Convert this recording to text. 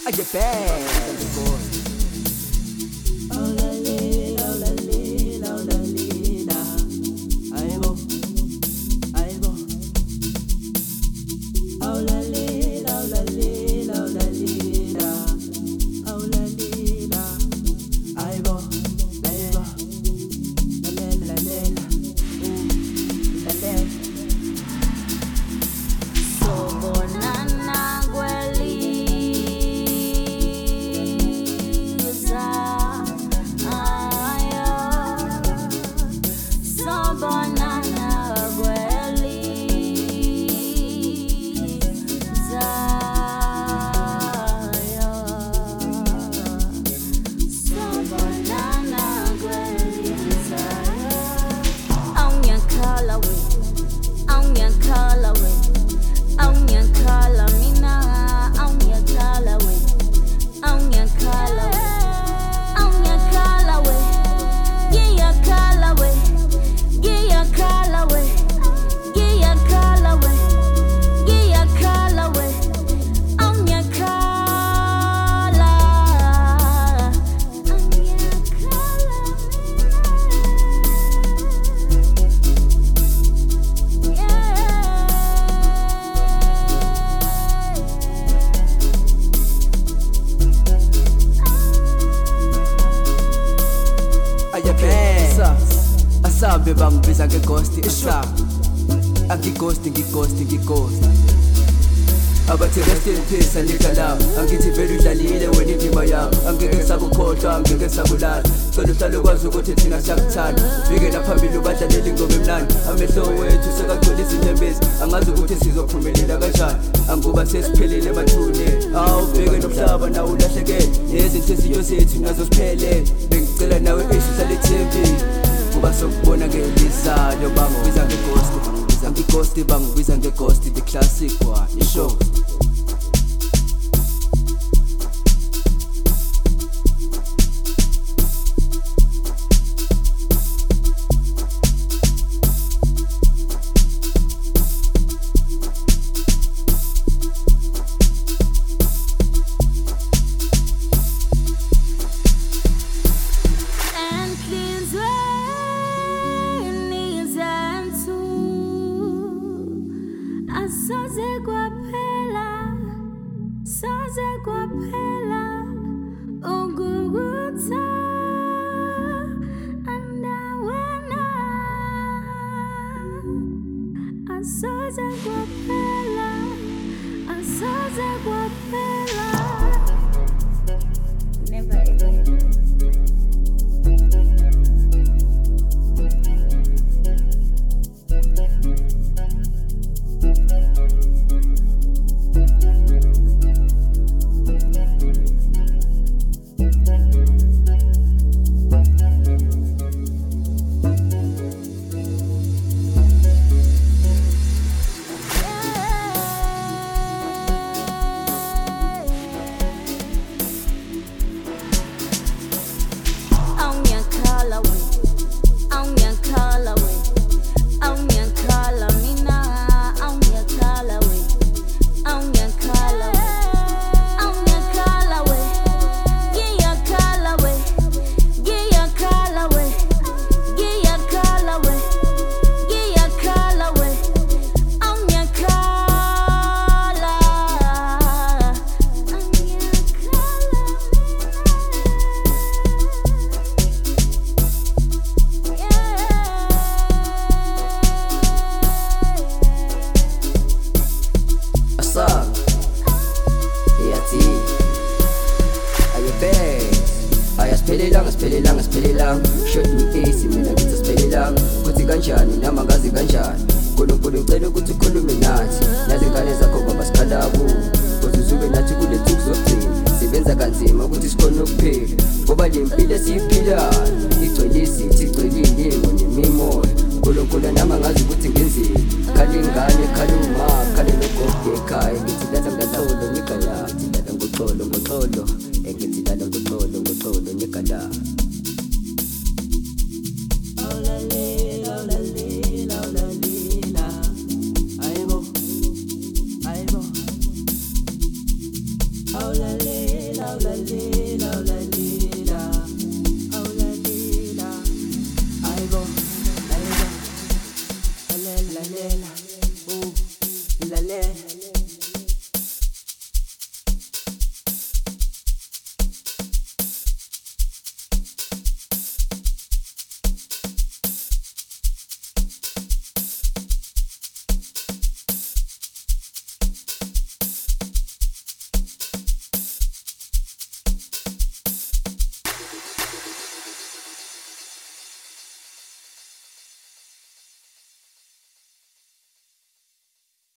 get bad. Asabe bangibiza ngeghosti esa angighosti abathi rest in peace anikala angithi vele udlalile wena indima yami angeke sakukhohlwa angeke sakulala cela uhlale ukwazi ukuthi thina siyakuthanda ufike naphambili ubadlalele ingoma emnandi amehlo wethu sekagcwele izinyembezi angazi ukuthi sizophumelela kanjani anguba sesiphelele emathuneni awubheke nomhlaba nawo ulahlekele nezinhliziyo zethu nazo siphelele bengicela nawe ehlale ethembeni kuba sokubona ngelizayo bangibiza ngeghosti bangibiza ngeghosti the classic one ishow Saze kwaphela ungukutha andawena asaze kwaphela never ever Spelelang shot easy mina ngithi spelelang kuthi kanjani namagazi kanjani uNkulunkulu ucela ukuthi ukhulume nathi nazingane zakho baba sikhalabu uzuzube nathi kule thuku zokugcina sibenza kanzima ukuthi sikhone ukuphila ngoba le mpilo esiyiphilayo igcwele isithi igcwele indimo nemimoya uNkulunkulu nama ngazi ukuthi ngenzeni khali ingane khali uma khali logogo ekhaya ngithi datha ngatawulo nikala datha ngoxolo ngithi datha ngoxolo nikala.